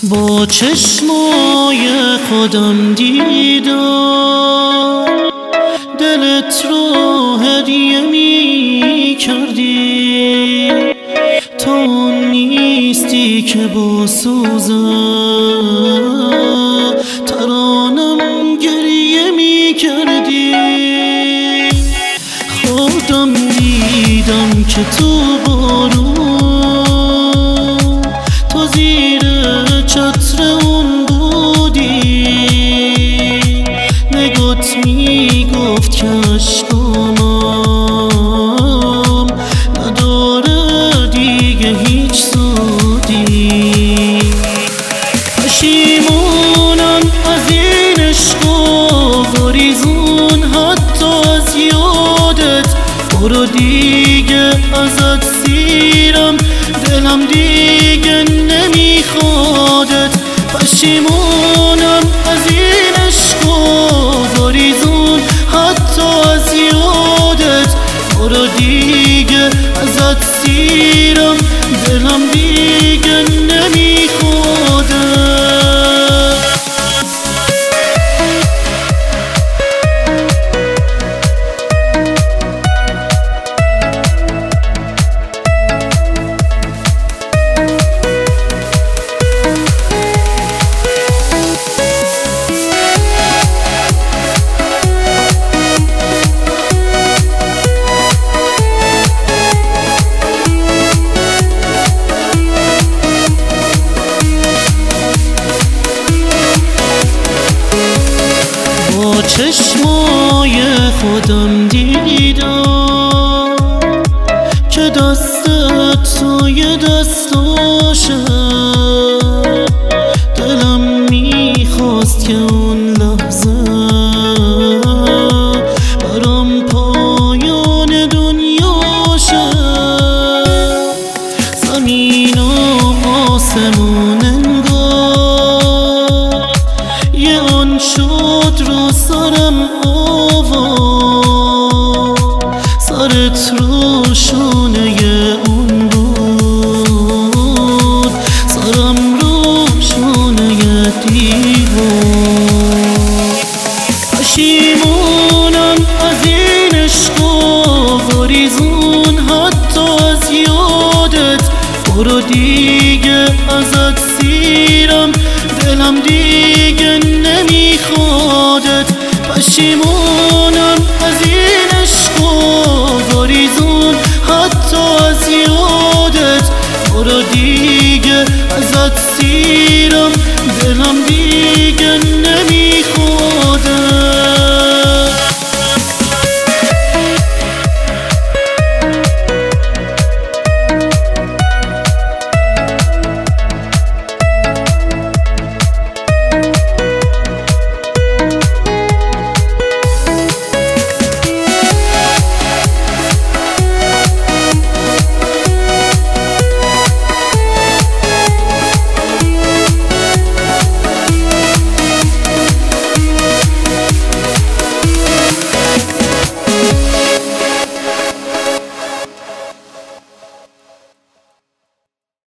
با چشمای خودم دیدم دلت رو هدیه می کردی، تو نیستی که با سوزم ترانم گریه می کردی. خودم دیدم که تو بارون تو زیر چتر اون بودی، نگات میگفت که عشقامم نداره دیگه هیچ سودی. پشیمونم از این عشق و گریزون حتی از یادت، برو دیگه ازت سیرم دلم دیگه نمیخوادت. پشیمونم از این عشق و گریزون حتی از یادت، برو دیگه ازت سیرم دلم دیگه نمیخوادت. چشمای خودم دیدم که دستت توی دستاشه، دلم میخواست که اون لحظه برام پایان دنیاشه. زمین و آسمون انگار یه آن شد رو سرم آورد، سرت رو شونه اون بود، سرم رو شونه دیوار. پشیمونم از این عشق و گریزون حتی از یادت، برو دیگه ازت سیرم دلم دیگه نمیخوادت. پشیمونم از این عشق و گریزون حتی از یادت، برو دیگه ازت سیرم دلم دیگه نمیخوادت.